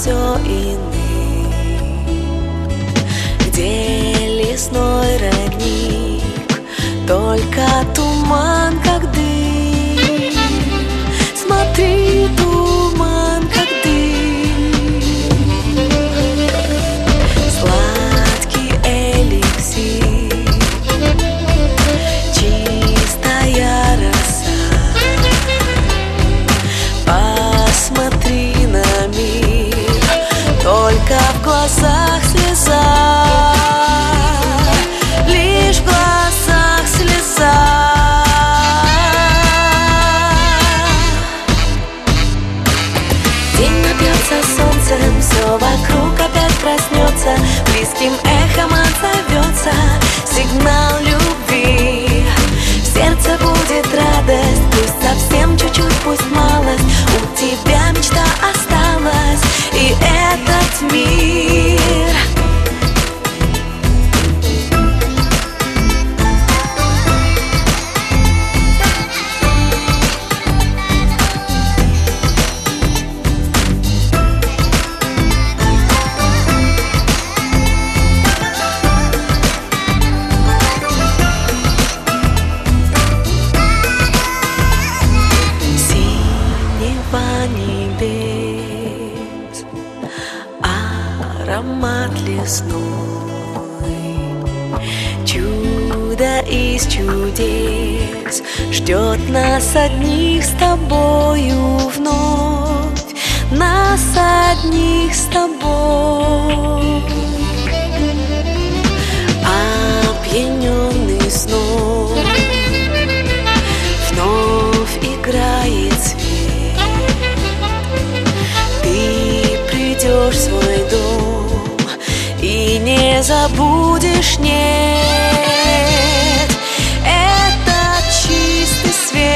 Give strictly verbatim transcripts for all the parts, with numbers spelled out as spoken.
все иным, где лесной родник, только туман, как дым. Смотри, туман, как дым. Сладкий эликсир, чистая роса. Посмотри на мир, только в глазах слеза, лишь в глазах слеза. День напьется солнцем, все вокруг опять проснется, близким эхом отзовется сигнал любви. В сердце будет радость, пусть совсем чуть-чуть, пусть малость. У тебя мечта осталась, и этот мир. Небес, аромат лесной, чудо из чудес ждет нас одних с тобою вновь, нас одних с тобой. Опьяненный сном вновь играет свет. В свой дом и не забудешь, нет, это чистый свет.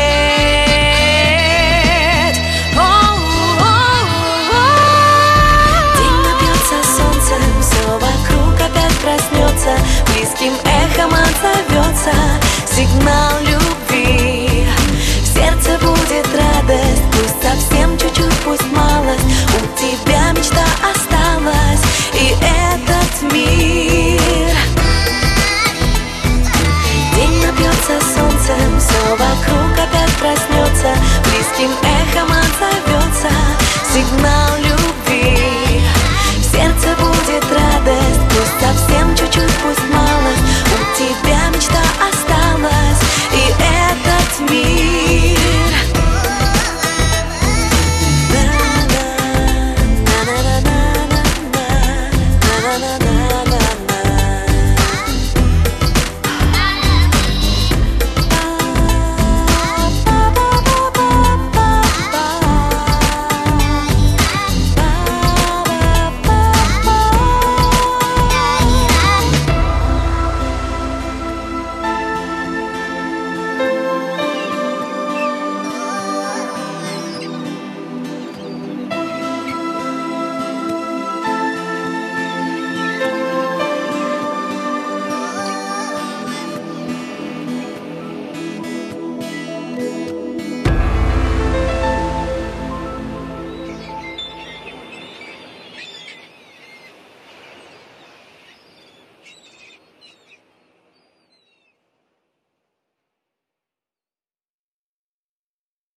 День напьется солнцем, все вокруг опять проснется, близким эхом отзовется сигнал любви.